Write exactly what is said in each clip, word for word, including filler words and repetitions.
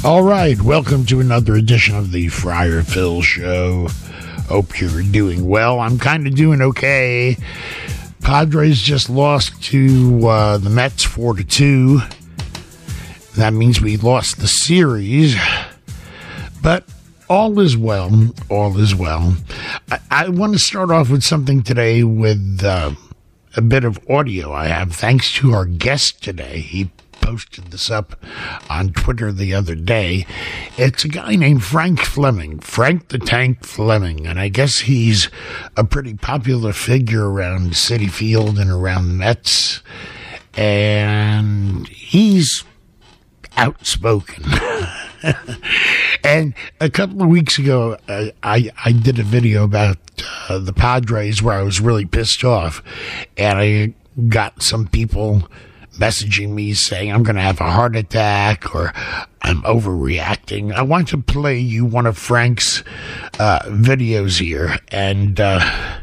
All right, welcome to another edition of the Friar Phil Show. Hope you're doing well. I'm kind of doing okay. Padres just lost to uh, the Mets four to two. That means we lost the series. But all is well. All is well. I, I want to start off with something today with uh, a bit of audio I have. Thanks to our guest today. He posted this up on Twitter the other day. It's a guy named Frank Fleming, Frank the Tank Fleming, and I guess he's a pretty popular figure around Citi Field and around the Mets, and he's outspoken. And a couple of weeks ago, uh, I, I did a video about uh, the Padres where I was really pissed off, and I got some people messaging me saying I'm going to have a heart attack or I'm overreacting. I want to play you one of Frank's uh, videos here, and uh,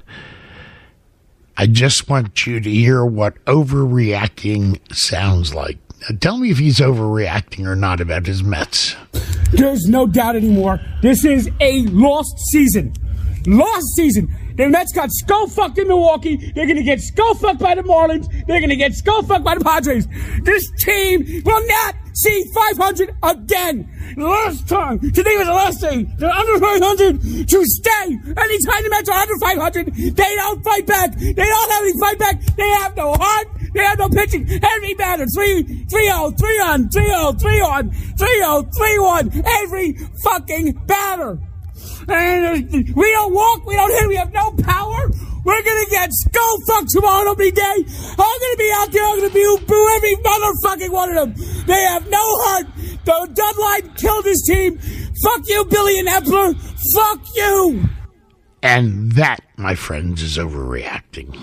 I just want you to hear what overreacting sounds like. Now, tell me if he's overreacting or not about his Mets. There's no doubt anymore. This is a lost season. Lost season. The Mets got skull-fucked in Milwaukee. They're going to get skull-fucked by the Marlins. They're going to get skull-fucked by the Padres. This team will not see five hundred again. Last time. Today was the last day. They're under five hundred to stay. Anytime the Mets are under five hundred, they don't fight back. They don't have any fight back. They have no heart. They have no pitching. Every batter. three oh, three on, three oh, three on, three oh, three one. Every fucking batter. And we don't walk, we don't hit, we have no power. We're gonna get skull fucked tomorrow opening day. I'm gonna be out there, I'm gonna boo, boo every motherfucking one of them. They have no heart. The deadline killed this team. Fuck you, Billy and Epler. Fuck you. And that, my friends, is overreacting.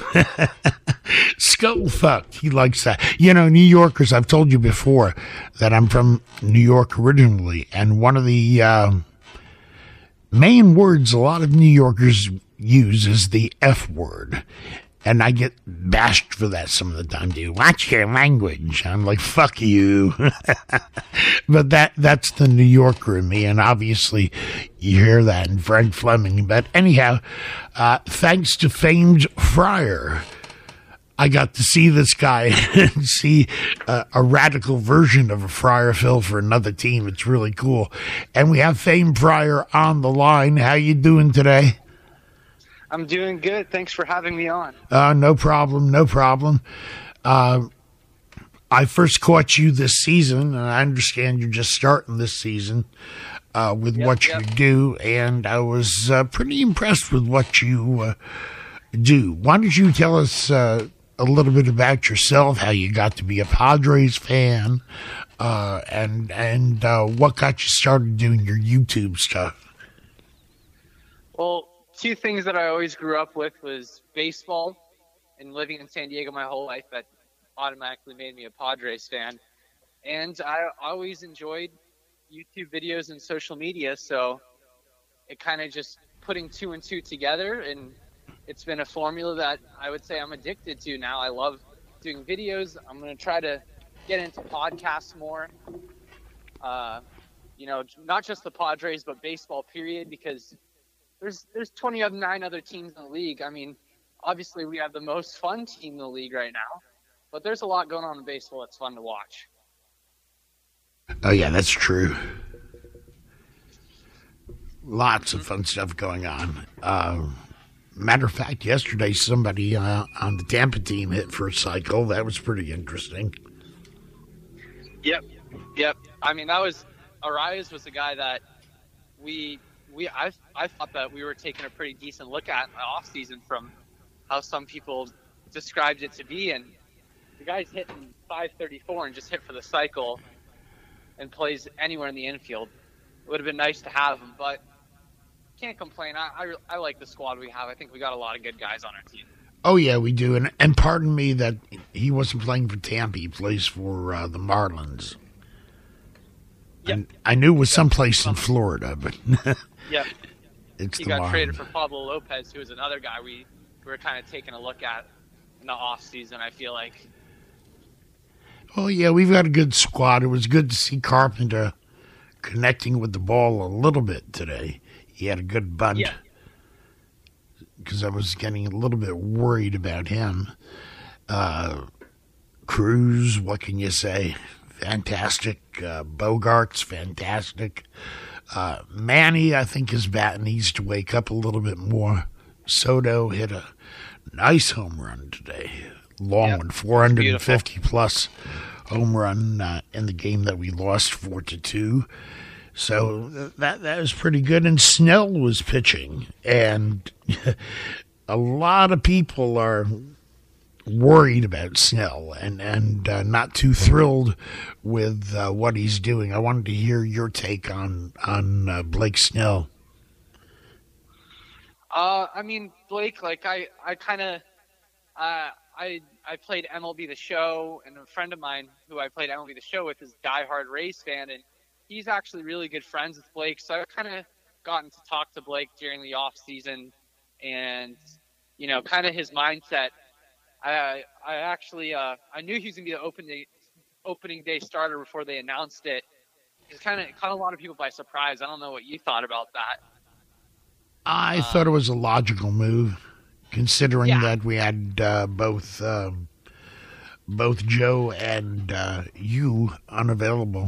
Skull fucked. He likes that. You know, New Yorkers, I've told you before that I'm from New York originally, and one of the uh, main words a lot of New Yorkers use is the F word. And I get bashed for that some of the time, dude. Watch your language. I'm like, fuck you. But that that's the New Yorker in me, and obviously you hear that in Frank Fleming. But anyhow, uh, thanks to famed Friar, I got to see this guy and see uh, a radical version of a Friar Phil for another team. It's really cool. And we have famed Friar on the line. How you doing today? I'm doing good. Thanks for having me on. Uh, no problem. No problem. Uh, I first caught you this season, and I understand you're just starting this season uh, with yep, what yep. you do, and I was uh, pretty impressed with what you uh, do. Why don't you tell us uh, a little bit about yourself, how you got to be a Padres fan, uh, and and uh, what got you started doing your YouTube stuff? Well, two things that I always grew up with was baseball and living in San Diego my whole life that automatically made me a Padres fan. And I always enjoyed YouTube videos and social media, so it kind of just putting two and two together, and it's been a formula that I would say I'm addicted to now. I love doing videos. I'm going to try to get into podcasts more. Uh, you know, not just the Padres, but baseball period, because There's there's twenty-nine other teams in the league. I mean, obviously we have the most fun team in the league right now, but there's a lot going on in baseball that's fun to watch. Oh, yeah, that's true. Lots of fun stuff going on. Uh, matter of fact, yesterday somebody uh, on the Tampa team hit for a cycle. That was pretty interesting. Yep, yep. I mean, that was Arias was the guy that we – We I I thought that we were taking a pretty decent look at in the off season from how some people described it to be, and the guy's hitting five thirty-four and just hit for the cycle and plays anywhere in the infield. It would have been nice to have him, but can't complain. I, I I like the squad we have. I think we got a lot of good guys on our team. Oh yeah, we do, and and pardon me that he wasn't playing for Tampa. He plays for uh, the Marlins. Yep. I, I knew it was someplace in Florida, but. Yep. It's he the got Marlins. traded for Pablo Lopez, who was another guy we, we were kind of taking a look at in the off season, I feel like. Oh, yeah, we've got a good squad. It was good to see Carpenter connecting with the ball a little bit today. He had a good bunt. Yeah. Because I was getting a little bit worried about him. Uh, Cruz, what can you say? Fantastic. Uh, Bogarts, fantastic. Uh, Manny, I think his bat needs to wake up a little bit more. Soto hit a nice home run today. Long Yep. one, four hundred fifty plus home run uh, in the game that we lost four to two. So that that was pretty good. And Snell was pitching, and a lot of people are worried about Snell and and uh, not too thrilled with uh, what he's doing. I wanted to hear your take on on uh, Blake Snell. Uh, I mean, Blake, like I, I kind of, uh, I, I played M L B The Show, and a friend of mine who I played M L B The Show with is a diehard Rays fan, and he's actually really good friends with Blake. So I've kind of gotten to talk to Blake during the off season, and you know, kind of his mindset. I, I actually, uh, I knew he was gonna be the open day, opening day starter before they announced it. It's kind of caught a lot of people by surprise. I don't know what you thought about that. I uh, thought it was a logical move, considering yeah. that we had uh, both um, both Joe and uh, you unavailable.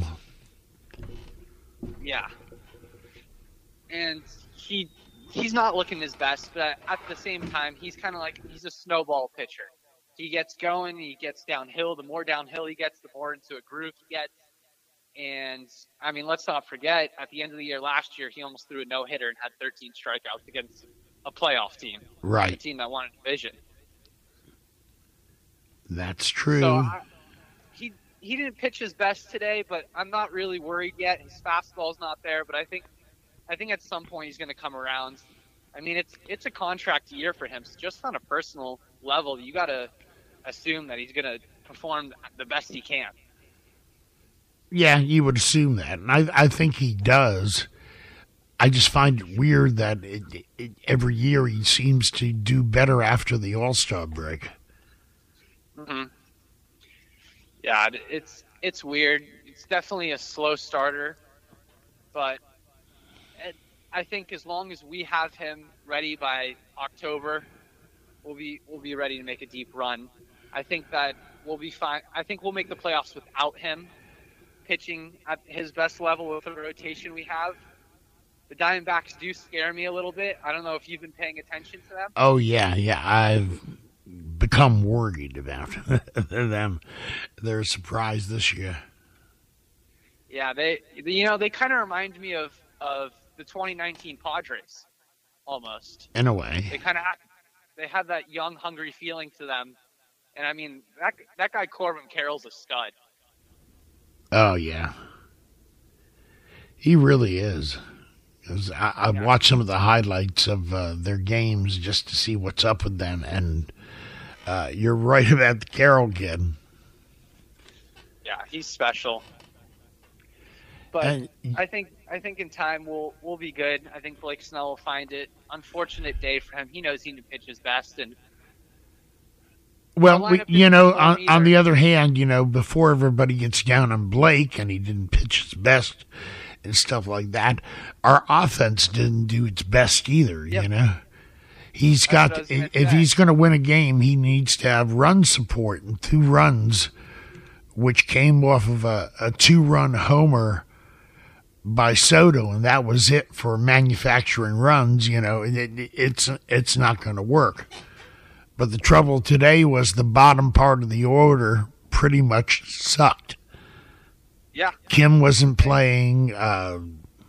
Yeah, and he he's not looking his best, but at the same time, he's kind of like he's a snowball pitcher. He gets going, he gets downhill. The more downhill he gets, the more into a groove he gets. And, I mean, let's not forget, at the end of the year last year, he almost threw a no-hitter and had thirteen strikeouts against a playoff team. Right. A team that won a division. That's true. So, I, he he didn't pitch his best today, but I'm not really worried yet. His fastball's not there, but I think I think at some point he's going to come around. I mean, it's it's a contract year for him, so just on a personal level, you got to assume that he's going to perform the best he can. Yeah, you would assume that, and I, I think he does. I just find it weird that it, it, every year he seems to do better after the All-Star break. Mm-hmm. Yeah, it's it's weird. It's definitely a slow starter, but it, I think as long as we have him ready by October, we'll be we'll be ready to make a deep run. I think that we'll be fine. I think we'll make the playoffs without him pitching at his best level with the rotation we have. The Diamondbacks do scare me a little bit. I don't know if you've been paying attention to them. Oh, yeah, yeah. I've become worried about them. They're a surprise this year. Yeah, they, you know, they kind of remind me of, of the twenty nineteen Padres, almost. In a way. They kind of have, they have that young, hungry feeling to them. And, I mean, that that guy Corbin Carroll's a stud. Oh, yeah. He really is. I, I've yeah. watched some of the highlights of uh, their games just to see what's up with them, and uh, you're right about the Carroll kid. Yeah, he's special. But and, I think I think in time we'll we'll be good. I think Blake Snell will find it. Unfortunate day for him. He knows he didn't pitch his best, and well, we, you know, on, on the other hand, you know, before everybody gets down on Blake and he didn't pitch his best and stuff like that, our offense didn't do its best either, yep. you know. He's got, if he's going to win a game, he needs to have run support, and two runs, which came off of a, a two-run homer by Soto, and that was it for manufacturing runs. You know, it, it, it's it's not going to work. But the trouble today was the bottom part of the order pretty much sucked. Yeah. Kim wasn't playing. Uh,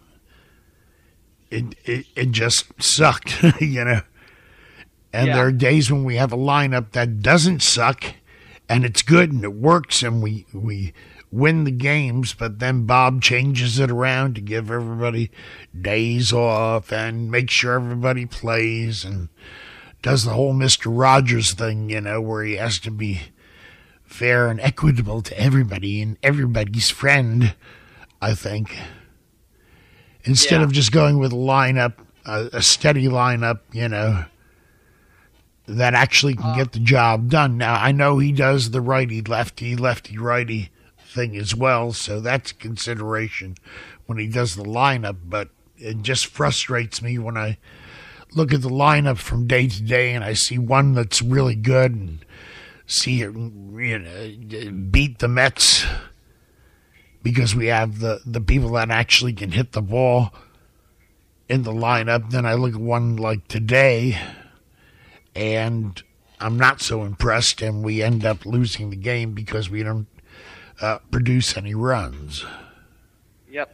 it, it it just sucked, you know. And yeah. there are days when we have a lineup that doesn't suck, and it's good and it works, and we we win the games. But then Bob changes it around to give everybody days off and make sure everybody plays, and does the whole Mister Rogers thing, you know, where he has to be fair and equitable to everybody and everybody's friend, I think. Instead yeah. of just going with a lineup, a, a steady lineup, you know, that actually can uh, get the job done. Now, I know he does the righty-lefty, lefty-righty thing as well, so that's a consideration when he does the lineup, but it just frustrates me when I look at the lineup from day to day and I see one that's really good and see it, you know, beat the Mets because we have the, the people that actually can hit the ball in the lineup. Then I look at one like today and I'm not so impressed, and we end up losing the game because we don't uh, produce any runs. Yep.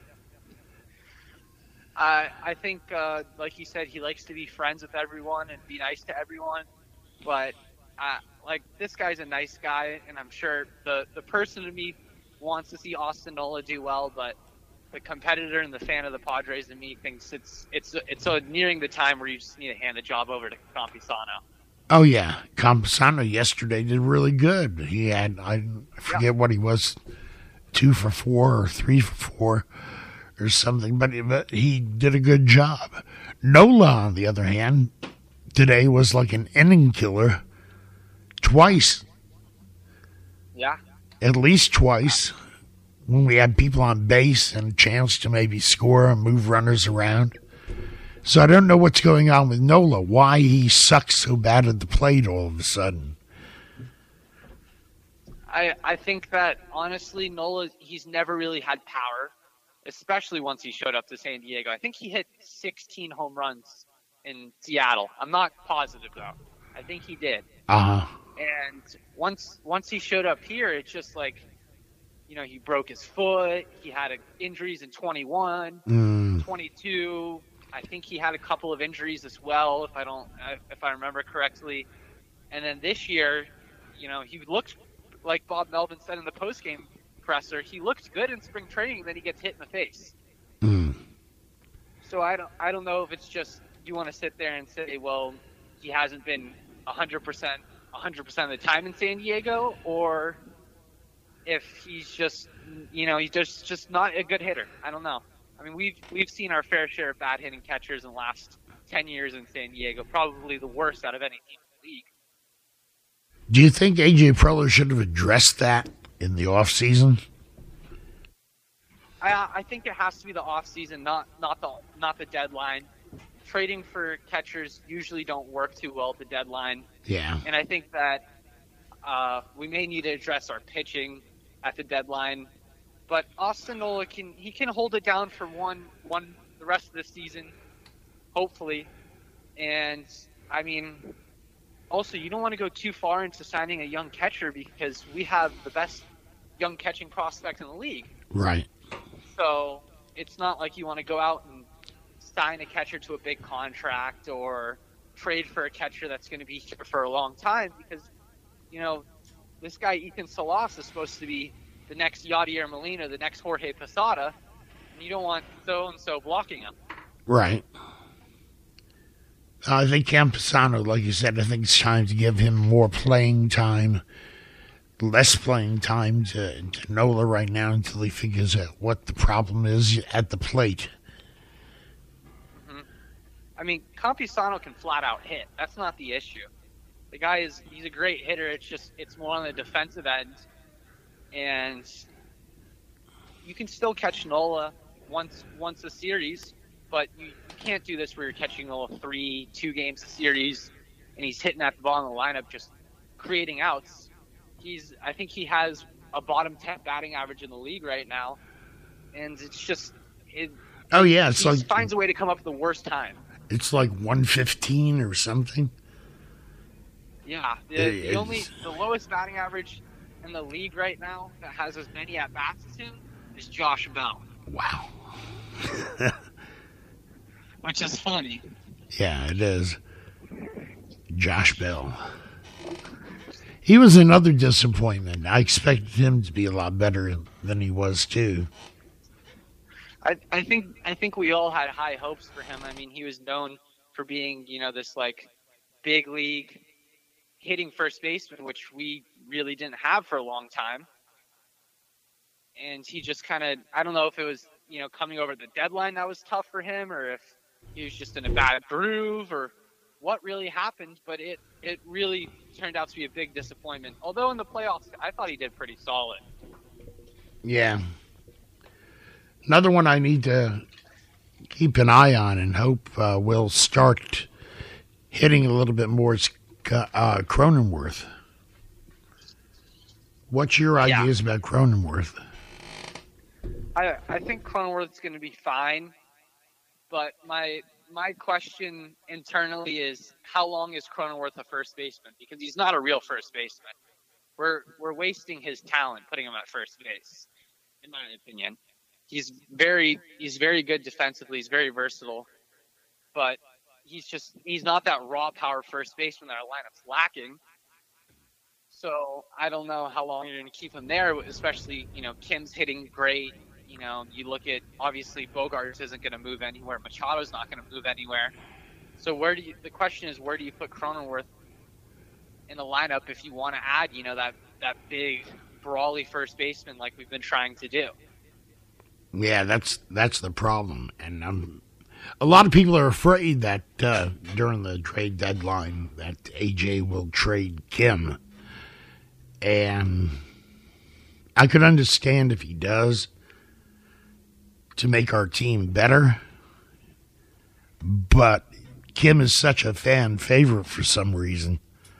I I think, uh, like you said, he likes to be friends with everyone and be nice to everyone. But uh, like this guy's a nice guy, and I'm sure the the person in me wants to see Austin Nola do well, but the competitor and the fan of the Padres in me thinks it's it's it's uh, nearing the time where you just need to hand the job over to Campusano. Oh, yeah. Campusano yesterday did really good. He had, I forget yeah. what he was, two for four or three for four or something, but, but he did a good job. Nola, on the other hand, today was like an inning killer twice. Yeah. At least twice when we had people on base and a chance to maybe score and move runners around. So I don't know what's going on with Nola, why he sucks so bad at the plate all of a sudden. I I think that, honestly, Nola, he's never really had power, especially once he showed up to San Diego. I think he hit sixteen home runs in Seattle. I'm not positive, though. I think he did. Uh-huh. And once once he showed up here, it's just like, you know, he broke his foot. He had a, injuries in twenty-one, mm. twenty-two. I think he had a couple of injuries as well, if I don't, if I remember correctly. And then this year, you know, he looked like Bob Melvin said in the postgame presser. He looked good in spring training, then he gets hit in the face. Mm. So I don't, I don't know if it's just you want to sit there and say, well, he hasn't been one hundred percent, one hundred percent of the time in San Diego, or if he's just, you know, he's just just not a good hitter. I don't know. I mean, we've we've seen our fair share of bad hitting catchers in the last ten years in San Diego, probably the worst out of any team in the league. Do you think A J Preller should have addressed that in the off season? I I think it has to be the off season, not not the not the deadline. Trading for catchers usually don't work too well at the deadline. Yeah. And I think that uh, we may need to address our pitching at the deadline. But Austin Nola can he can hold it down for one one the rest of the season, hopefully. And I mean, also you don't want to go too far into signing a young catcher because we have the best young catching prospect in the league. Right. So it's not like you want to go out and sign a catcher to a big contract or trade for a catcher that's going to be here for a long time because, you know, this guy Ethan Salas is supposed to be the next Yadier Molina, the next Jorge Posada, and you don't want so-and-so blocking him. Right. I think Campusano, like you said, I think it's time to give him more playing time, less playing time to, to Nola right now until he figures out what the problem is at the plate. Mm-hmm. I mean, Campusano can flat-out hit. That's not the issue. The guy is he's a great hitter. It's just it's more on the defensive end. And you can still catch Nola once once a series, but you can't do this where you're catching Nola three, two games a series, and he's hitting at the ball in the lineup, just creating outs. He's I think he has a bottom ten batting average in the league right now, and it's just it. Oh yeah, it's he like finds a way to come up with the worst time. It's like one fifteen or something. Yeah, the, the only the lowest batting average in the league right now that has as many at bats as him is Josh Bell. Wow. Which is funny. Yeah, it is. Josh Bell. He was another disappointment. I expected him to be a lot better than he was too. I, I think I think we all had high hopes for him. I mean, he was known for being, you know, this like big league hitting first baseman, which we really didn't have for a long time. And he just kind of, I don't know if it was, you know, coming over the deadline that was tough for him, or if he was just in a bad groove, or what really happened. But it, it really turned out to be a big disappointment. Although in the playoffs, I thought he did pretty solid. Yeah. Another one I need to keep an eye on and hope uh, will start hitting a little bit more is uh, Cronenworth. What's your Yeah. ideas about Cronenworth? I I think Cronenworth's going to be fine, but my my question internally is how long is Cronenworth a first baseman? Because he's not a real first baseman. We're we're wasting his talent putting him at first base, in my opinion. He's very he's very good defensively. He's very versatile, but he's just he's not that raw power first baseman that our lineup's lacking. So I don't know how long you're going to keep him there, especially, you know, Kim's hitting great. You know, you look at, obviously, Bogarts isn't going to move anywhere. Machado's not going to move anywhere. So where do you, the question is, where do you put Cronenworth in the lineup if you want to add, you know, that, that big, brawly first baseman like we've been trying to do? Yeah, that's that's the problem. And um, a lot of people are afraid that uh, during the trade deadline that A J will trade Kim. And I could understand if he does to make our team better. But Kim is such a fan favorite for some reason.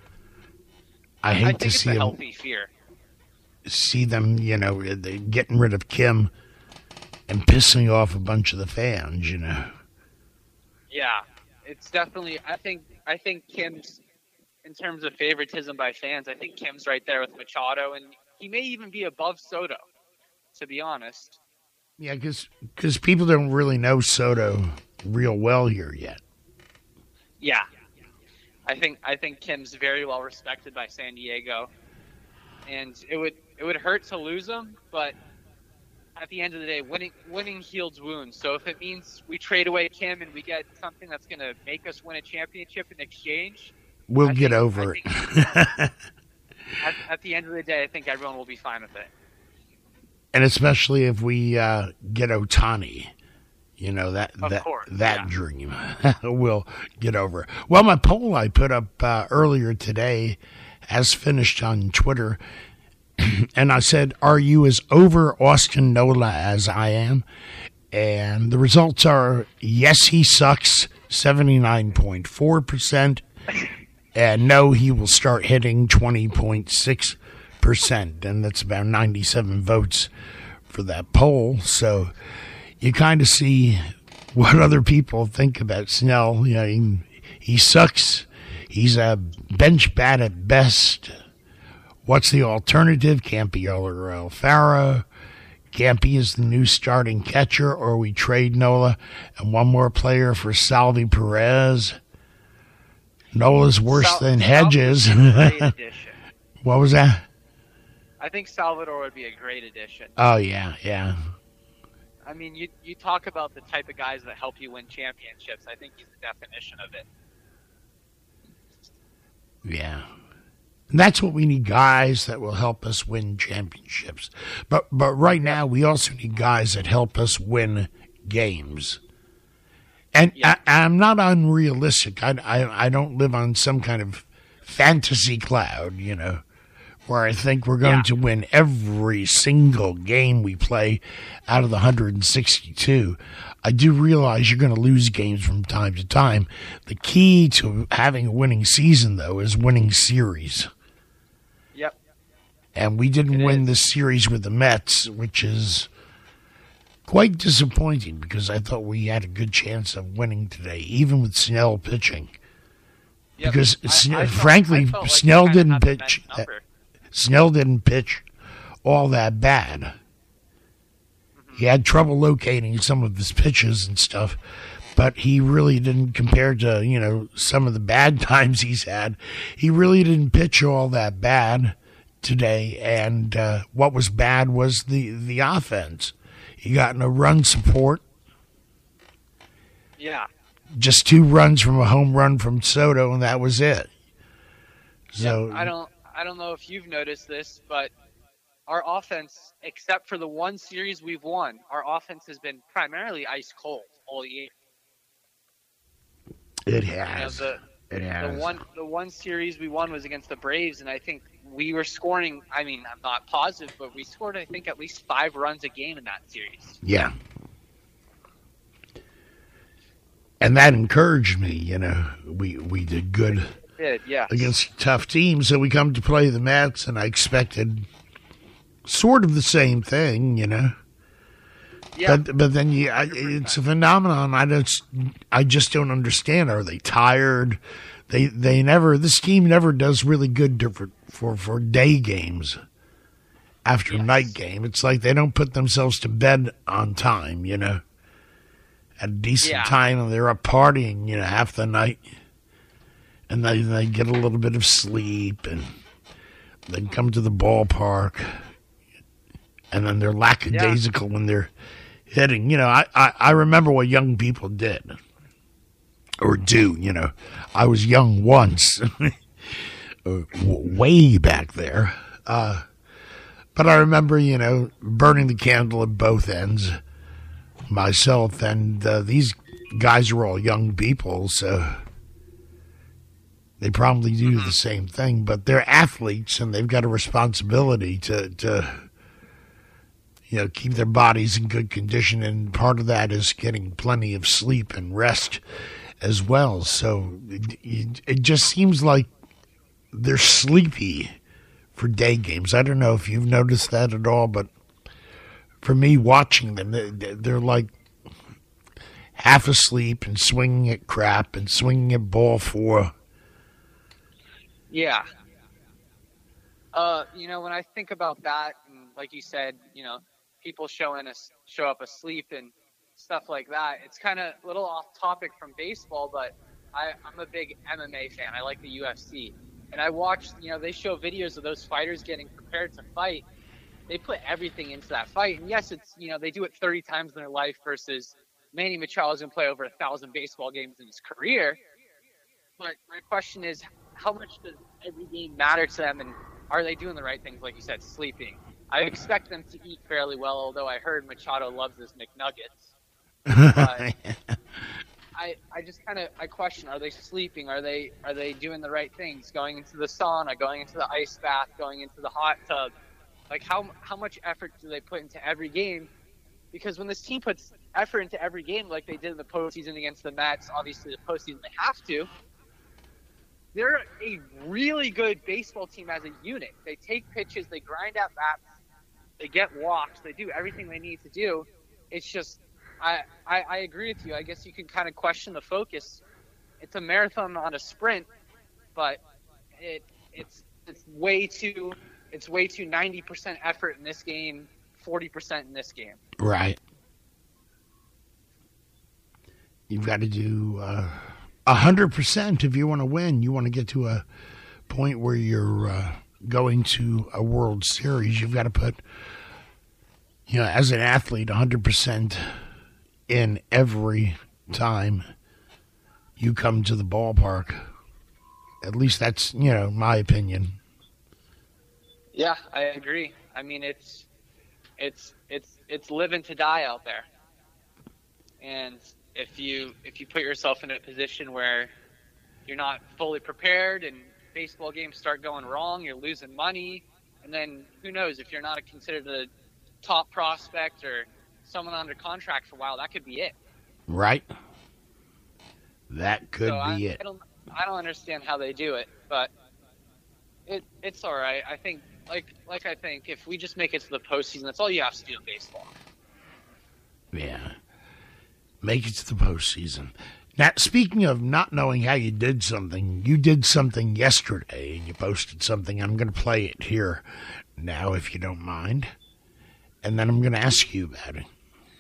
I hate I to think it's see a him, healthy fear. see them, you know, they getting rid of Kim and pissing off a bunch of the fans, you know. Yeah, it's definitely. I think. I think Kim's, in terms of favoritism by fans, I think Kim's right there with Machado, and he may even be above Soto, to be honest. Yeah, because people don't really know Soto real well here yet. Yeah, I think I think Kim's very well respected by San Diego, and it would it would hurt to lose him, but at the end of the day, winning winning heals wounds. So if it means we trade away Kim and we get something that's going to make us win a championship in exchange, We'll I get think- over I it. think- at, at the end of the day, I think everyone will be fine with it. And especially if we uh, get Otani, you know, that Of that, course, that yeah. dream we'll get over. Well, my poll I put up uh, earlier today has finished on Twitter, and I said, are you as over Austin Nola as I am? And the results are, yes, he sucks, seventy-nine point four percent, and no, he will start hitting twenty point six percent, and that's about ninety-seven votes for that poll. So you kind of see what other people think about Snell. You know, he, he sucks. He's a bench bat at best. What's the alternative? Can't be Euler or Alfaro. Can't be as the new starting catcher, or we trade Nola and one more player for Salvi Perez. Nola's worse Sal- than Salvador Hedges. would be a great addition. What was that? I think Salvador would be a great addition. Oh, yeah, yeah. I mean, you you talk about the type of guys that help you win championships. I think he's the definition of it. Yeah. And that's what we need, guys that will help us win championships. But but right now, we also need guys that help us win games. And Yeah. I, I'm not unrealistic. I, I, I don't live on some kind of fantasy cloud, you know, where I think we're going Yeah. to win every single game we play out of the one hundred sixty-two. I do realize you're going to lose games from time to time. The key to having a winning season, though, is winning series. Yep. And we didn't It win is. this series with the Mets, which is quite disappointing because I thought we had a good chance of winning today, even with Snell pitching. Yep. Because, I- Sne- I felt- frankly, I felt like we Snell kinda didn't had the pitch. Mets number. Snell didn't pitch all that bad. He had trouble locating some of his pitches and stuff, but he really didn't, compared to, you know, some of the bad times he's had, he really didn't pitch all that bad today. And uh, what was bad was the, the offense. He got no run support, Yeah. just two runs from a home run from Soto, and that was it. So I don't I don't know if you've noticed this, but our offense, except for the one series we've won, our offense has been primarily ice cold all year. it You know, has. the It the has. one the one series we won was against the Braves, and I think we were scoring. I mean, I'm not positive, but we scored I think at least five runs a game in that series. Yeah, and that encouraged me. You know, we we did good It did, yeah. against tough teams, so we come to play the Mets, and I expected sort of the same thing. You know. Yeah. But but then you, I, it's a phenomenon. I just I just don't understand. Are they tired? They they never. This team never does really good to, for, for for day games. After Yes. night game, it's like they don't put themselves to bed on time. You know, at a decent Yeah. time, and they're up partying. You know, half the night, and they they get a little bit of sleep, and then come to the ballpark, and then they're lackadaisical when they're hitting. You know, I, I, I remember what young people did or do. You know, I was young once, w- way back there. Uh, but I remember, you know, burning the candle at both ends myself. And uh, these guys are all young people, so they probably do the same thing. But they're athletes, and they've got a responsibility to to. You know, keep their bodies in good condition, and part of that is getting plenty of sleep and rest as well. So it, it just seems like they're sleepy for day games. I don't know if you've noticed that at all, but for me, watching them, they, they're like half asleep and swinging at crap and swinging at ball four. Yeah. Uh, you know, when I think about that, and like you said, you know, people showing us show up asleep and stuff like that. It's kind of a little off topic from baseball, but I, I'm a big M M A fan. I like the U F C, and I watched. You know, they show videos of those fighters getting prepared to fight. They put everything into that fight, and yes, it's you know they do it thirty times in their life versus Manny Machado's gonna play over a thousand baseball games in his career. But my question is, how much does every game matter to them, and are they doing the right things? Like you said, sleeping. I expect them to eat fairly well, although I heard Machado loves his McNuggets. But I, I just kind of I question: are they sleeping? Are they are they doing the right things? Going into the sauna, going into the ice bath, going into the hot tub. Like how how much effort do they put into every game? Because when this team puts effort into every game, like they did in the postseason against the Mets, obviously the postseason they have to. They're a really good baseball team as a unit. They take pitches, they grind out bats, they get walks, they do everything they need to do. It's just, I, I, I agree with you. I guess you can kind of question the focus. It's a marathon, not a sprint, but it it's it's way too it's way too ninety percent effort in this game, forty percent in this game. Right. You've got to do uh, one hundred percent if you want to win. You want to get to a point where you're uh, going to a World Series. You've got to put, you know, as an athlete, one hundred percent in every time you come to the ballpark. At least that's, you know, my opinion. Yeah, I agree. I mean, it's it's it's it's living to die out there. And if you if you put yourself in a position where you're not fully prepared and baseball games start going wrong, you're losing money, and then who knows, if you're not considered a top prospect or someone under contract for a while, that could be it. Right. That could so be I, it. I don't I don't understand how they do it, but it it's all right. I think like like I think if we just make it to the postseason, that's all you have to do in baseball. Yeah. Make it to the postseason. Now, speaking of not knowing how you did something, you did something yesterday and you posted something. I'm going to play it here now, if you don't mind. And then I'm going to ask you about it.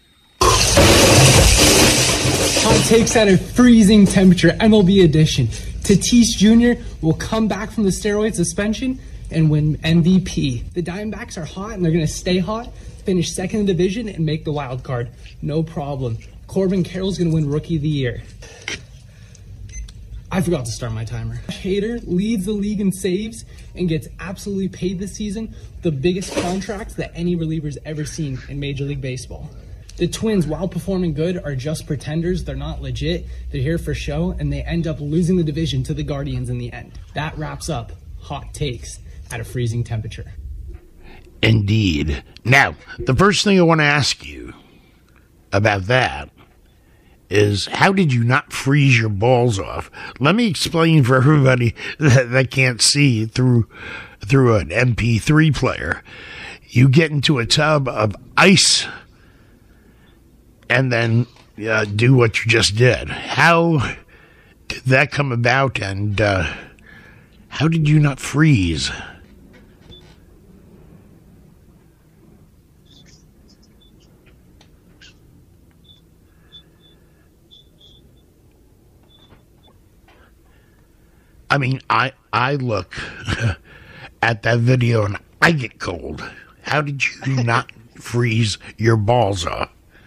Hot takes at a freezing temperature, M L B edition. Tatis Junior will come back from the steroid suspension and win M V P. The Diamondbacks are hot and they're going to stay hot, finish second in the division, and make the wild card. No problem. Corbin Carroll's going to win Rookie of the Year. I forgot to start my timer. Hader leads the league in saves and gets absolutely paid this season, the biggest contracts that any reliever's ever seen in Major League Baseball. The Twins, while performing good, are just pretenders. They're not legit. They're here for show, and they end up losing the division to the Guardians in the end. That wraps up Hot Takes at a freezing temperature. Indeed. Now, the first thing I want to ask you about that is how did you not freeze your balls off? Let me explain for everybody that, that can't see through through an M P three player. You get into a tub of ice and then uh, do what you just did. How did that come about, and uh, how did you not freeze? I mean, I I look at that video and I get cold. How did you not freeze your balls off?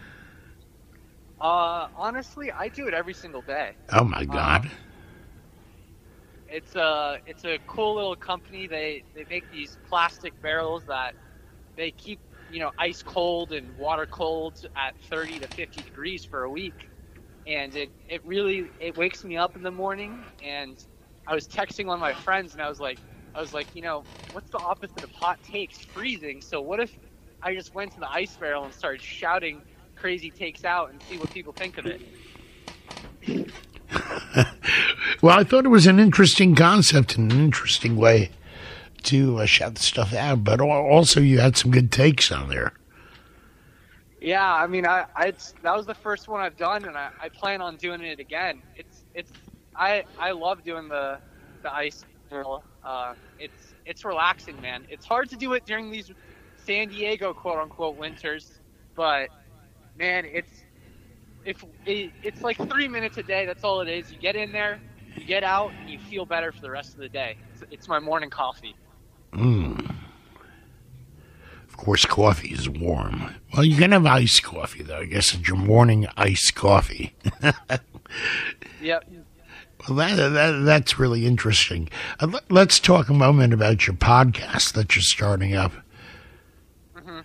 Uh, honestly, I do it every single day. Oh my God! Um, it's a it's a cool little company. They they make these plastic barrels that they keep you know ice cold and water cold at thirty to fifty degrees for a week, and it it really it wakes me up in the morning. And I was texting one of my friends, and I was like, I was like, you know, what's the opposite of hot takes? Freezing. So what if I just went to the ice barrel and started shouting crazy takes out and see what people think of it? Well, I thought it was an interesting concept and an interesting way to uh, shout the stuff out, but also you had some good takes on there. Yeah, I mean, I, I that was the first one I've done, and I, I plan on doing it again. It's it's I I love doing the the ice barrel. Uh, it's it's relaxing, man. It's hard to do it during these San Diego quote unquote winters, but man, it's if it, it's like three minutes a day. That's all it is. You get in there, you get out, and you feel better for the rest of the day. It's, it's my morning coffee. Mm. Of course, coffee is warm. Well, you can have iced coffee, though. I guess it's your morning iced coffee. Yep. Well, that, that that's really interesting. Uh, let, let's talk a moment about your podcast that you're starting up. Mm-hmm.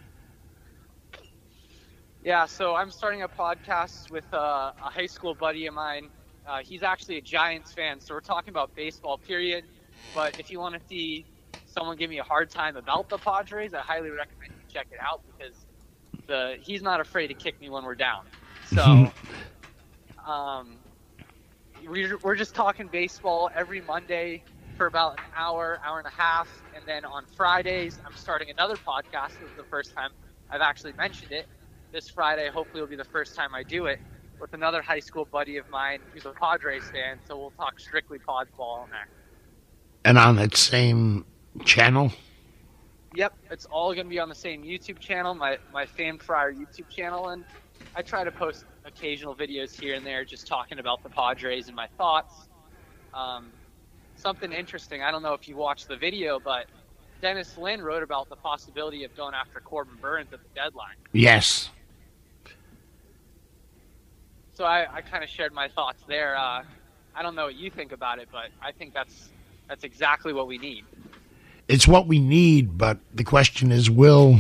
Yeah, so I'm starting a podcast with uh, a high school buddy of mine. Uh, he's actually a Giants fan, so we're talking about baseball, period. But if you want to see someone give me a hard time about the Padres, I highly recommend you check it out, because the he's not afraid to kick me when we're down. So um, we're, we're just talking baseball every Monday for about an hour, hour and a half. And then on Fridays, I'm starting another podcast. This is the first time I've actually mentioned it. This Friday, hopefully, will be the first time I do it, with another high school buddy of mine who's a Padres fan. So we'll talk strictly Pods ball on there. And on that same channel? Yep, it's all going to be on the same YouTube channel, my, my Fan Fryer YouTube channel. And I try to post occasional videos here and there just talking about the Padres and my thoughts. Um, something interesting, I don't know if you watched the video, but Dennis Lin wrote about the possibility of going after Corbin Burns at the deadline. Yes. So I, I kind of shared my thoughts there. Uh, I don't know what you think about it, but I think that's that's exactly what we need. It's what we need, but the question is, will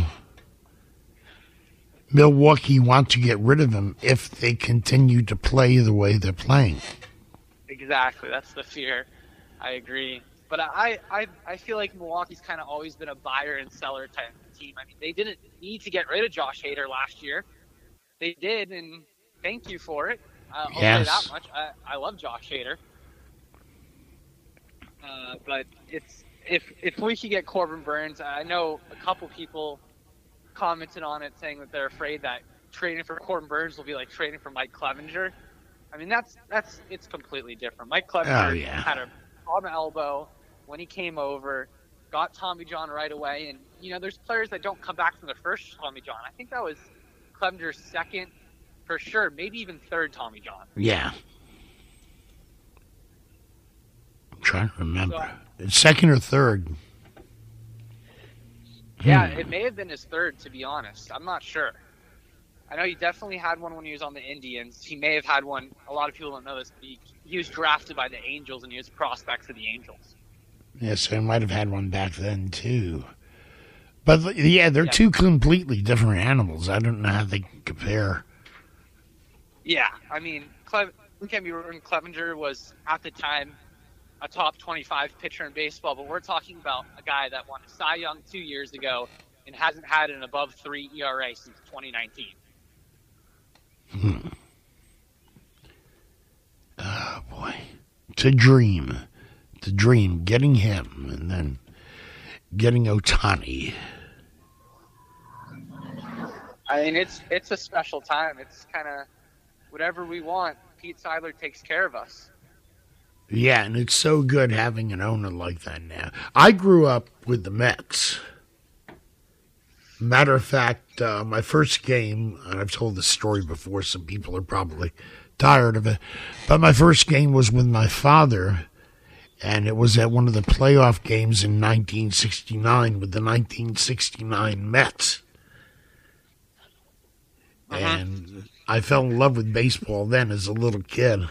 Milwaukee want to get rid of him if they continue to play the way they're playing? Exactly. That's the fear. I agree. But I, I, I feel like Milwaukee's kind of always been a buyer and seller type of team. I mean, they didn't need to get rid of Josh Hader last year. They did, and thank you for it. Uh, I'll yes. say that much. I, I love Josh Hader. Uh, but it's if if we could get Corbin Burns, I know a couple people commented on it saying that they're afraid that trading for Corbin Burns will be like trading for Mike Clevenger. I mean, that's that's it's completely different. Mike Clevenger oh, yeah. had a problem elbow when he came over, got Tommy John right away, and you know, there's players that don't come back from their first Tommy John. I think that was Clevenger's second, for sure, maybe even third Tommy John. Yeah. I'm trying to remember. So, second or third? Yeah, hmm. it may have been his third, to be honest. I'm not sure. I know he definitely had one when he was on the Indians. He may have had one. A lot of people don't know this. But he, he was drafted by the Angels, and he was prospects of the Angels. Yeah, so he might have had one back then, too. But, yeah, they're yeah. two completely different animals. I don't know how they compare. Yeah, I mean, Cle- can't be wrong. Clevenger was, at the time, a top twenty-five pitcher in baseball, but we're talking about a guy that won a Cy Young two years ago and hasn't had an above three E R A since twenty nineteen. Hmm. to dream, to dream, getting him, and then getting Ohtani. I mean, it's it's a special time. It's kind of whatever we want. Pete Seidler takes care of us. Yeah, and it's so good having an owner like that now. I grew up with the Mets. Matter of fact, uh, my first game, and I've told this story before, some people are probably tired of it, but my first game was with my father, and it was at one of the playoff games in nineteen sixty-nine with the nineteen sixty-nine Mets. Uh-huh. And I fell in love with baseball then as a little kid.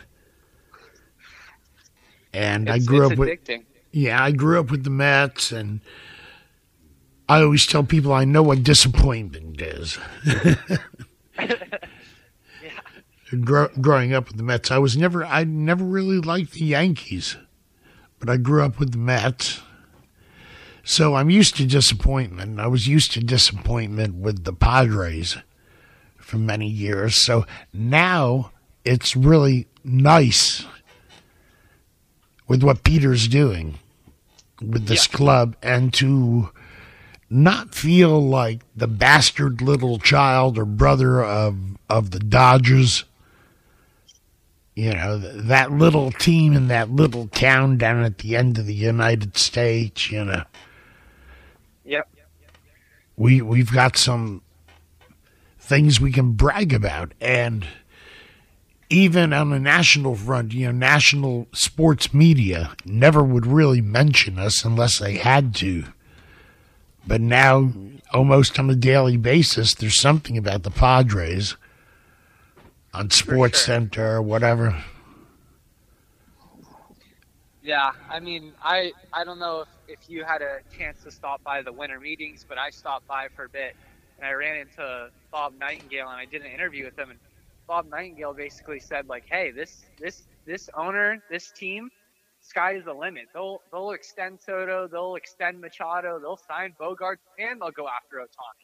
And it's, I grew it's up with addicting. Yeah, I grew up with the Mets, and I always tell people I know what disappointment is. Yeah. Grow, growing up with the Mets, I was never I never really liked the Yankees, but I grew up with the Mets. So I'm used to disappointment. I was used to disappointment with the Padres for many years. So now it's really nice with what Peter's doing with this Yeah. club, and to not feel like the bastard little child or brother of, of the Dodgers. You know, that little team in that little town down at the end of the United States, you know. Yep. We, we've got some things we can brag about. And even on the national front, you know, national sports media never would really mention us unless they had to. But now, almost on a daily basis, there's something about the Padres on Sports sure. Center or whatever. Yeah, I mean, I I don't know if, if you had a chance to stop by the winter meetings, but I stopped by for a bit, and I ran into Bob Nightingale, and I did an interview with him, and Bob Nightingale basically said, like, hey, this this this owner, this team, sky is the limit. They'll they'll extend Soto, they'll extend Machado, they'll sign Bogarts, and they'll go after Ohtani.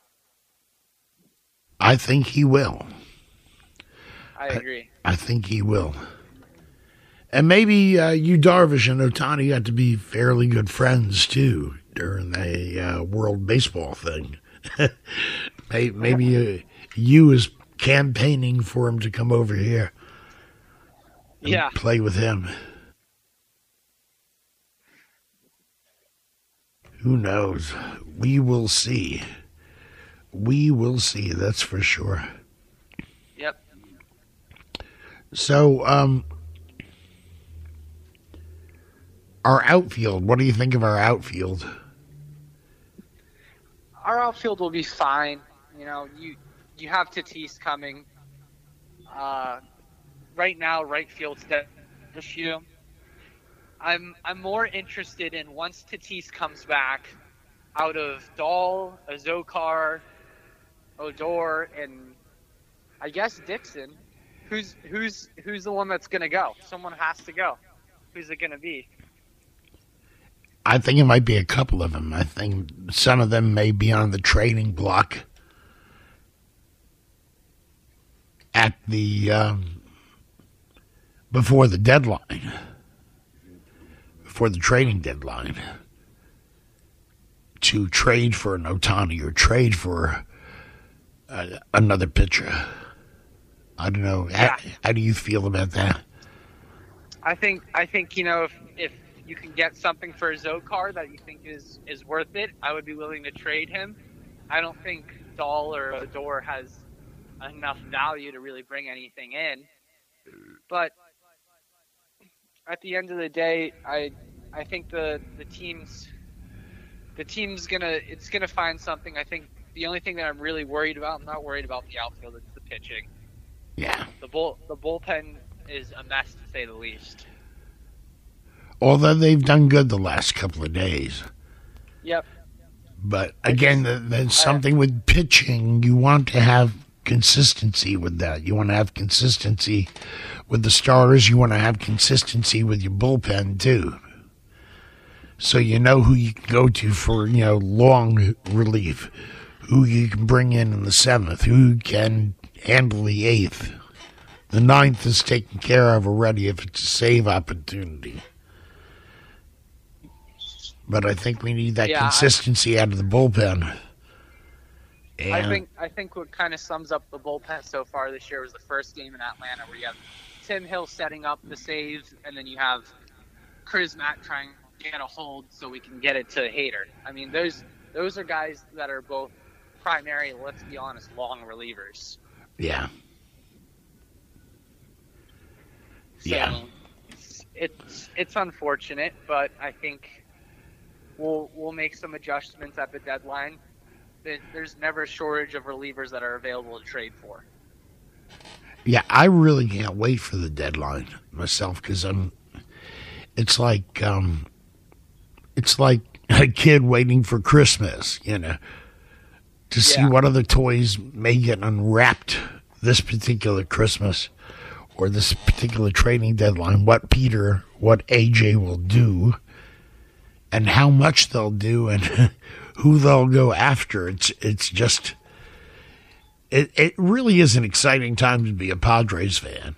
I think he will. I agree. I, I think he will. And maybe uh, you, Darvish, and Ohtani got to be fairly good friends, too, during the uh, World Baseball thing. maybe maybe uh, you is campaigning for him to come over here and Yeah. play with him. Who knows? We will see. We will see, that's for sure. Yep. So, um, our outfield, what do you think of our outfield? Our outfield will be fine. You know, you you have Tatis coming. Uh, right now, right field's dead issue. I'm I'm more interested in once Tatis comes back, out of Dahl, Azokar, Odor, and I guess Dixon. Who's who's who's the one that's gonna go? Someone has to go. Who's it gonna be? I think it might be a couple of them. I think some of them may be on the trading block at the um, before the deadline, before the trading deadline, to trade for an Ohtani or trade for uh, another pitcher. I don't know. Yeah. How, how do you feel about that? I think I think you know if if you can get something for Zokar that you think is is worth it, I would be willing to trade him. I don't think Dahl or Odor has enough value to really bring anything in. But at the end of the day, I I think the the team's the team's gonna it's gonna find something. I think the only thing that I'm really worried about, I'm not worried about the outfield, it's the pitching. Yeah. The bull the bullpen is a mess to say the least. Although they've done good the last couple of days. Yep. But again, there's something with pitching. You want to have consistency with that. You want to have consistency with the starters. You want to have consistency with your bullpen, too. So you know who you can go to for, you know, long relief. Who you can bring in in the seventh. Who can handle the eighth, the The ninth is taken care of already if it's a save opportunity. But I think we need that Yeah, consistency I, out of the bullpen. And I think I think what kind of sums up the bullpen so far this year was the first game in Atlanta, where you have Tim Hill setting up the saves, and then you have Chris Mack trying to get a hold so we can get it to Hader. I mean, those those are guys that are both primary, let's be honest, long relievers. Yeah. So Yeah. It's it's unfortunate, but I think we'll we'll make some adjustments at the deadline. There's never a shortage of relievers that are available to trade for. Yeah, I really can't wait for the deadline myself because I'm. It's like um, it's like a kid waiting for Christmas, you know, to see Yeah. what other toys may get unwrapped this particular Christmas or this particular trading deadline. What Peter, what A J will do, and how much they'll do, and who they'll go after. It's it's just. It it really is an exciting time to be a Padres fan.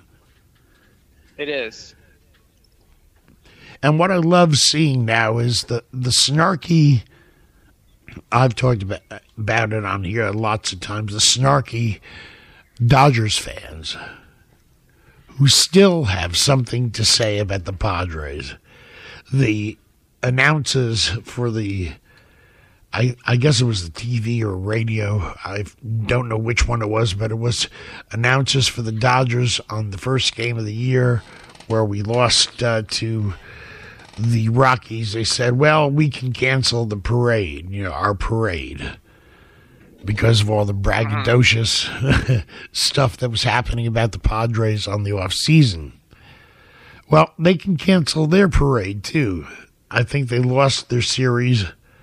It is. And what I love seeing now is the, the snarky, I've talked about, about it on here lots of times, the snarky Dodgers fans who still have something to say about the Padres. The announcers for the, I, I guess it was the T V or radio, I don't know which one it was, but it was announcers for the Dodgers on the first game of the year where we lost uh, to the Rockies. They said, well, we can cancel the parade, you know, our parade, because of all the braggadocious stuff that was happening about the Padres on the off season. Well, they can cancel their parade, too. I think they lost their series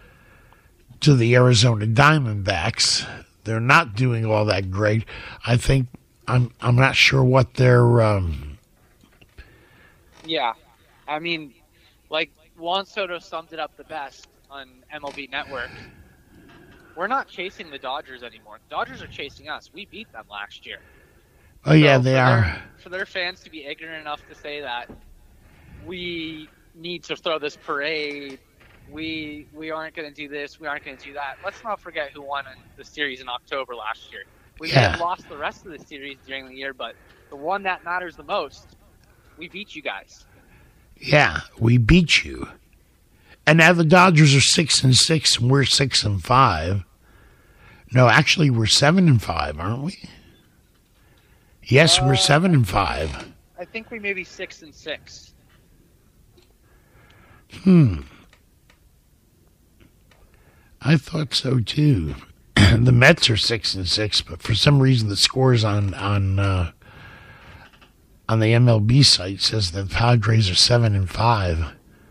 to the Arizona Diamondbacks. They're not doing all that great. I think, I'm I'm not sure what their... Um, Yeah. I mean, like Juan Soto summed it up the best on M L B Network. We're not chasing the Dodgers anymore. The Dodgers are chasing us. We beat them last year. oh, yeah, So they for are. Their, for their fans to be ignorant enough to say that we need to throw this parade, we we aren't going to do this, we aren't going to do that. Let's not forget who won the series in October last year. We may Yeah. have lost the rest of the series during the year, but the one that matters the most, we beat you guys. Yeah, we beat you. And now the Dodgers are six and six, and we're six and five. No, actually, we're seven and five, aren't we? Yes, we're Uh, seven and five. I think we may be six and six. Hmm. I thought so too. The Mets are six and six, but for some reason the scores on on uh, on the M L B site says that the Padres are seven and five.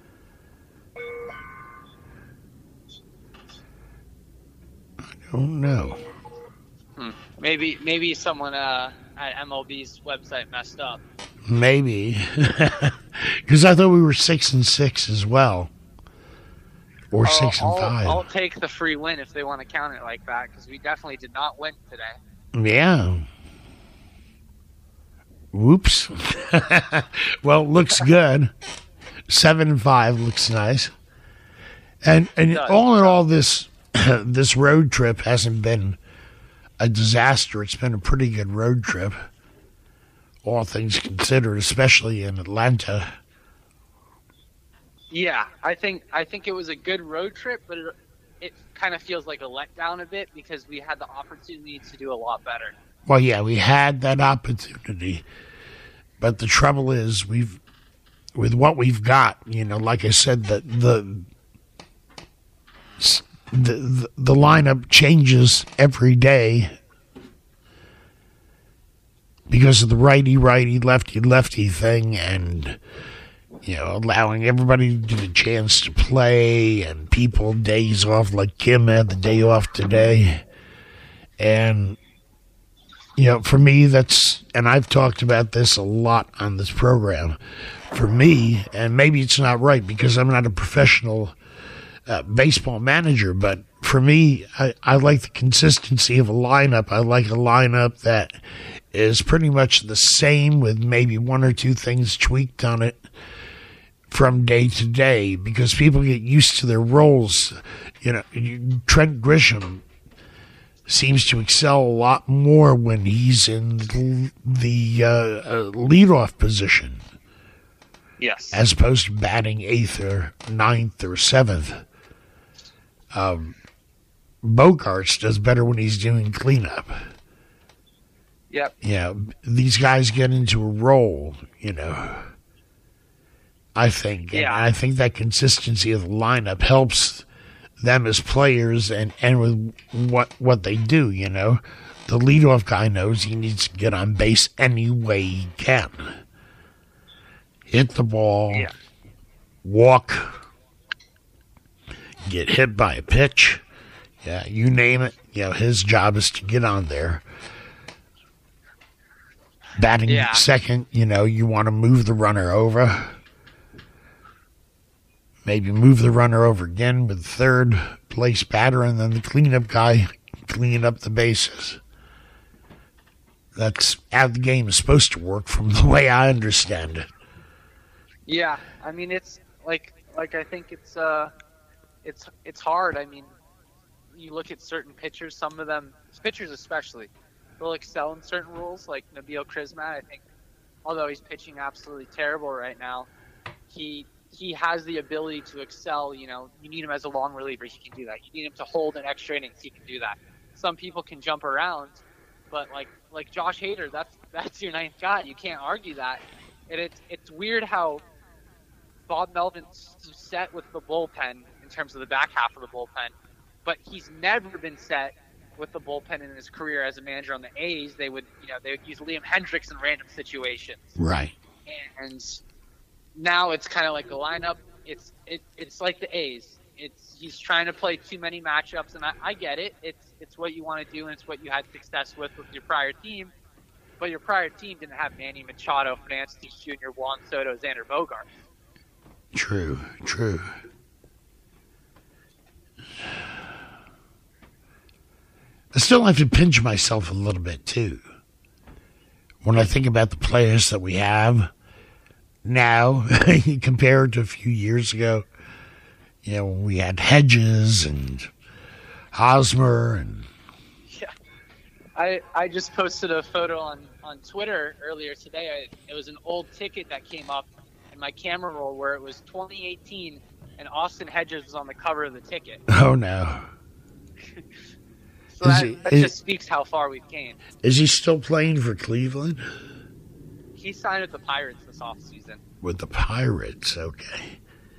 I don't know. Hmm. Maybe maybe someone uh, at M L B's website messed up. Maybe, because I thought we were six and six as well, or six I'll, and five. I'll, I'll take the free win if they want to count it like that, because we definitely did not win today. Yeah. Whoops. Well, looks good. Seven and five looks nice. And and It does. all in all, this this road trip hasn't been a disaster. It's been a pretty good road trip, all things considered, especially in Atlanta. Yeah, I think I think it was a good road trip, but it, it kind of feels like a letdown a bit because we had the opportunity to do a lot better. Well, yeah, we had that opportunity, but the trouble is, we've with what we've got. You know, like I said, the the the, the lineup changes every day because of the righty righty lefty lefty thing, and you know, allowing everybody to get a chance to play, and people days off, like Kim had the day off today, and. You know, for me, that's, and I've talked about this a lot on this program, for me, and maybe it's not right because I'm not a professional uh, baseball manager, but for me, I, I like the consistency of a lineup. I like a lineup that is pretty much the same with maybe one or two things tweaked on it from day to day because people get used to their roles. You know, Trent Grisham seems to excel a lot more when he's in the uh, uh, leadoff position. Yes. As opposed to batting eighth or ninth or seventh. Um, Bogaerts does better when he's doing cleanup. Yep. Yeah, these guys get into a role, you know, I think. And yeah. I think that consistency of the lineup helps them as players and, and with what what they do, you know. The leadoff guy knows he needs to get on base any way he can. Hit the ball, yeah. walk, get hit by a pitch. Yeah, you name it. You know, his job is to get on there. Batting yeah. second, you know, you want to move the runner over. Maybe move the runner over again with third place batter, and then the cleanup guy cleaning up the bases. That's how the game is supposed to work from the way I understand it. Yeah, I mean, it's like, like I think it's, uh, it's, it's hard. I mean, you look at certain pitchers, some of them, pitchers especially, they'll excel in certain roles, like Nabil Crismatt. I think, although he's pitching absolutely terrible right now, he he has the ability to excel. You know, you need him as a long reliever, he can do that. You need him to hold an extra innings, he can do that. Some people can jump around, but like like Josh Hader, that's that's your ninth guy. You can't argue that. And it's it's weird how Bob Melvin's set with the bullpen in terms of the back half of the bullpen, but he's never been set with the bullpen in his career as a manager on the A's. They would, you know, they would use Liam Hendricks in random situations. Right. And now it's kind of like the lineup. It's it, it's like the A's. It's he's trying to play too many matchups, and I, I get it. It's it's what you want to do, and it's what you had success with with your prior team. But your prior team didn't have Manny Machado, Fernando Junior, Juan Soto, Xander Bogaerts. True, true. I still have to pinch myself a little bit, too. When I think about the players that we have now, compared to a few years ago, you know, when we had Hedges and Hosmer and... Yeah. I, I just posted a photo on, on Twitter earlier today. I, it was an old ticket that came up in my camera roll where it was twenty eighteen and Austin Hedges was on the cover of the ticket. Oh, no. So that, he, that is, just speaks how far we've came. Is he still playing for Cleveland? He signed with the Pirates this offseason. With the Pirates, okay.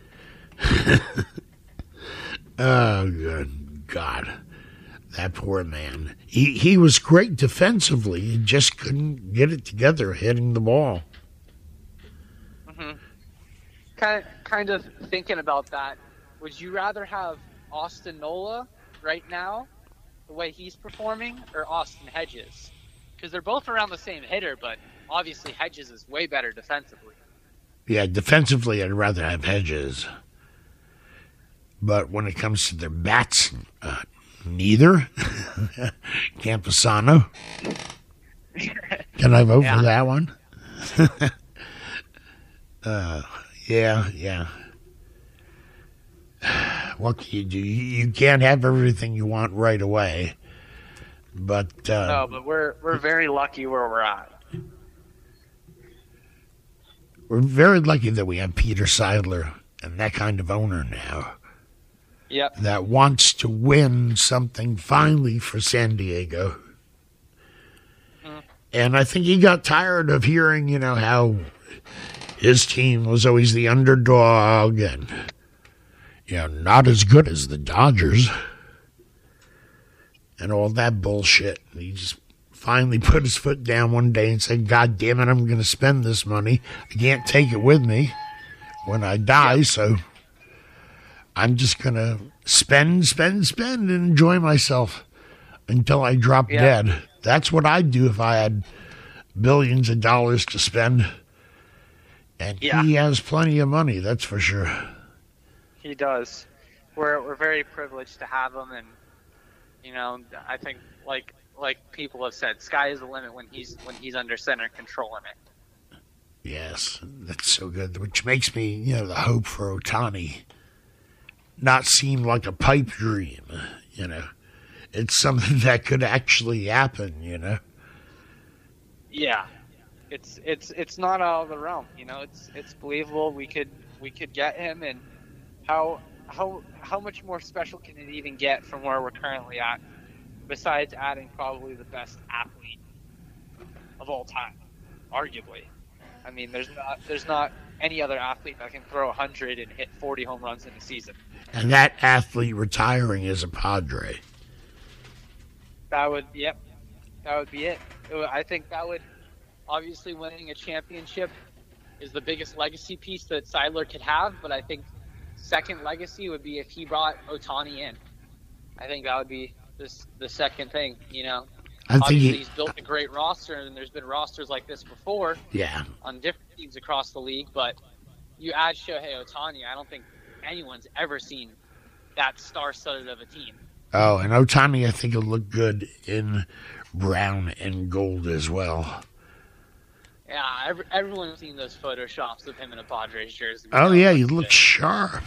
Oh, good God. That poor man. He he was great defensively. He just couldn't get it together hitting the ball. Mm-hmm. Kind of, kind of thinking about that, would you rather have Austin Nola right now, the way he's performing, or Austin Hedges? Because they're both around the same hitter, but obviously Hedges is way better defensively. Yeah, defensively, I'd rather have Hedges. But when it comes to their bats, uh, neither. Campusano. Can I vote yeah. for that one? uh, yeah, yeah. What can you do? You can't have everything you want right away. But uh, no, but we're we're very lucky where we're at. We're very lucky that we have Peter Seidler and that kind of owner now. Yep. That wants to win something finally for San Diego. Mm. And I think he got tired of hearing, you know, how his team was always the underdog and, you know, not as good as the Dodgers and all that bullshit. He just finally put his foot down one day and said, God damn it, I'm going to spend this money. I can't take it with me when I die, yep. So I'm just going to spend, spend, spend and enjoy myself until I drop yep. dead. That's what I'd do if I had billions of dollars to spend. And yeah. he has plenty of money, that's for sure. He does. We're we're very privileged to have him, and you know, I think like like people have said, sky is the limit when he's when he's under center controlling it. Yes, that's so good. Which makes me, you know, the hope for Ohtani not seem like a pipe dream. You know, it's something that could actually happen. You know. Yeah, it's it's it's not out of the realm. You know, it's it's believable. We could we could get him, and how how how much more special can it even get from where we're currently at? Besides adding probably the best athlete of all time, arguably. I mean, there's not there's not any other athlete that can throw one hundred and hit forty home runs in a season. And that athlete retiring is a Padre. That would, yep, that would be it. it would, I think that would, obviously winning a championship is the biggest legacy piece that Seidler could have, but I think second legacy would be if he brought Ohtani in. I think that would be this the second thing, you know. I think Obviously, he, he's built a great roster, and there's been rosters like this before yeah. on different teams across the league, but you add Shohei Ohtani, I don't think anyone's ever seen that star-studded of a team. Oh, and Ohtani, I think, will look good in brown and gold as well. Yeah, every, everyone's seen those photoshops of him in a Padres jersey. Oh, yeah, you look sharp.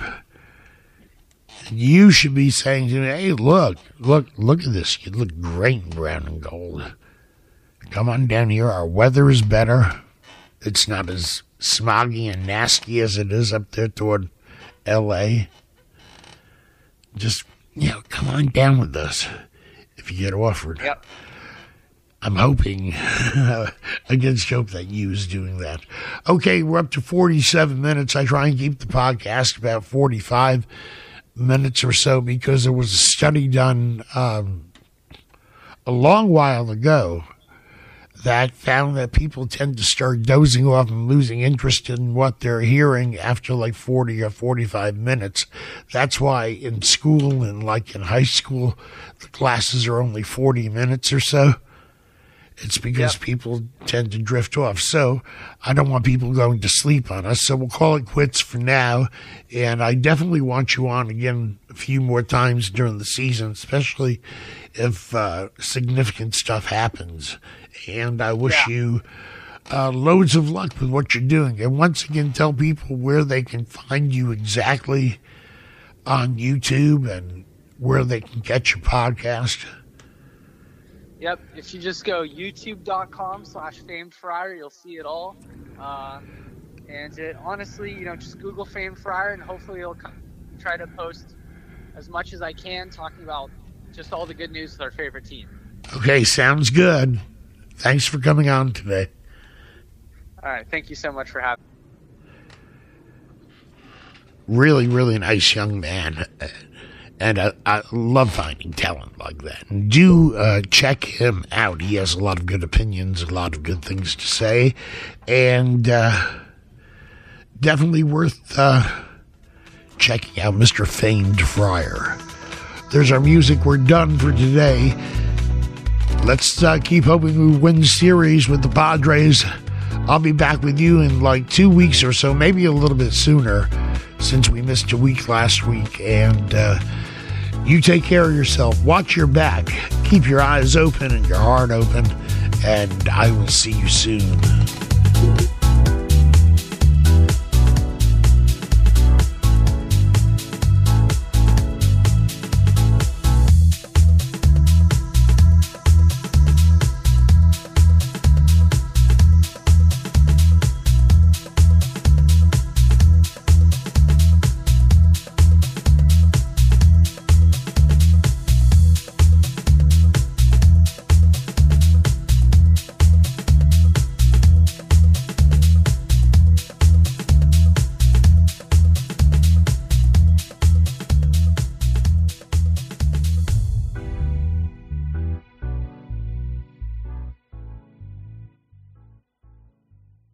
You should be saying to me, hey, look, look, look at this. You look great in brown and gold. Come on down here. Our weather is better. It's not as smoggy and nasty as it is up there toward L A. Just, you know, come on down with us if you get offered. Yep. I'm hoping against hope that you is doing that. Okay, we're up to forty-seven minutes. I try and keep the podcast about forty-five minutes or so because there was a study done um, a long while ago that found that people tend to start dozing off and losing interest in what they're hearing after like forty or forty-five minutes. That's why in school and like in high school, the classes are only forty minutes or so. It's because yep. people tend to drift off. So I don't want people going to sleep on us. So we'll call it quits for now. And I definitely want you on again a few more times during the season, especially if uh, significant stuff happens. And I wish yeah. you uh, loads of luck with what you're doing. And once again, tell people where they can find you exactly on YouTube and where they can get your podcast. Yep, if you just go youtube.com slash famed friar, you'll see it all. Uh, and it, honestly, you know, just Google Famed Friar, and hopefully I'll try to post as much as I can talking about just all the good news with our favorite team. Okay, sounds good. Thanks for coming on today. All right, thank you so much for having me. Really, really nice young man. And I, I love finding talent like that. And do uh, check him out. He has a lot of good opinions, a lot of good things to say. And uh, definitely worth uh, checking out Mister Famed Friar. There's our music. We're done for today. Let's uh, keep hoping we win the series with the Padres. I'll be back with you in like two weeks or so, maybe a little bit sooner, since we missed a week last week. And uh, you take care of yourself. Watch your back. Keep your eyes open and your heart open. And I will see you soon.